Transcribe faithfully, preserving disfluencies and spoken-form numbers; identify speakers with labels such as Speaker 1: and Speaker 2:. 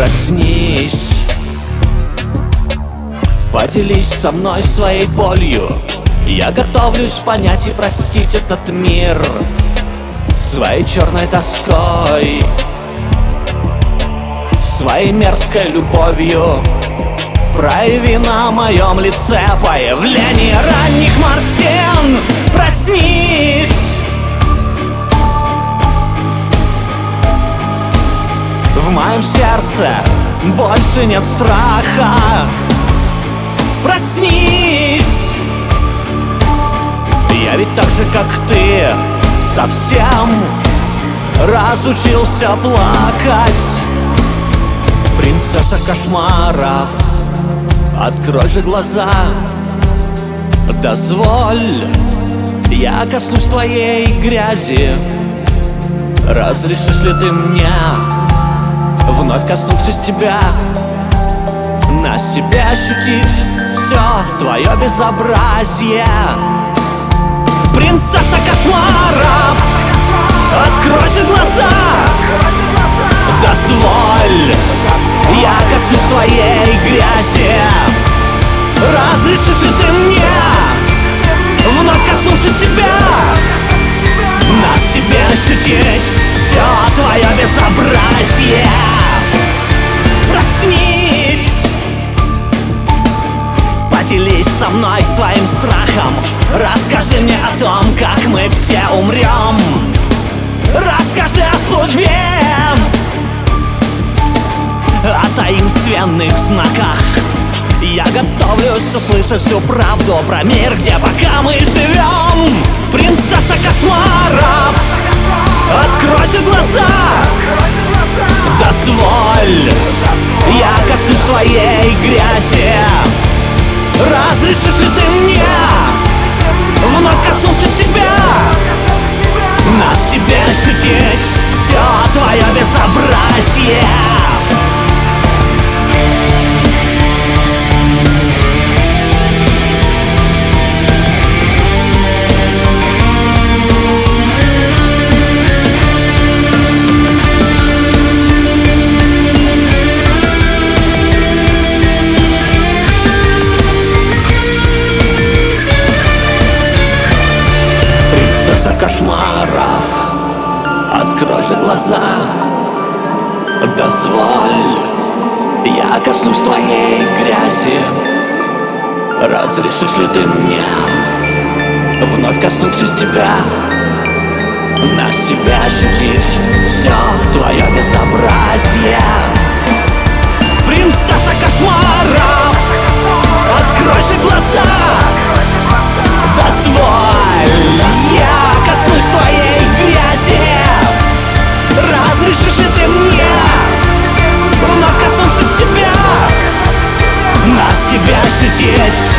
Speaker 1: Проснись, поделись со мной своей болью. Я готовлюсь понять и простить этот мир своей черной тоской, своей мерзкой любовью. Прояви на моем лице появление ранних морщин. Проснись, в моем сердце больше нет страха. Проснись, я ведь так же, как ты, совсем разучился плакать. Принцесса кошмаров, открой же глаза, дозволь, я коснусь твоей грязи. Разрешишь ли ты мне, вновь коснувшись тебя, на себе ощутить все твое безобразие? Принцесса кошмаров, открой же глаза, дозволь, я коснусь твоей грязи. Разрешишь ли ты мне, вновь коснувшись тебя, на себе ощутить все твое безобразие? Проснись, поделись со мной своим страхом. Расскажи мне о том, как мы все умрем. Расскажи о судьбе, о таинственных знаках. Я готовлюсь услышать всю правду про мир, где пока мы живем. Принцесса кошмаров, открой же глаза, дозволь, я коснусь твоей грязи. Разрешишь ли ты мне, вновь коснувшись тебя, на себе ощутить все твое безобразие? Кошмаров, открой же глаза, дозволь, я коснусь твоей грязи. Разрешишь ли ты мне, вновь коснувшись тебя, на себя ощутить все твое безобразие? Принцесса кошмаров, открой же глаза, дозволь, я коснусь твоей грязи. Разрешишь ли ты мне, вновь коснувшись тебя, на себя ощутить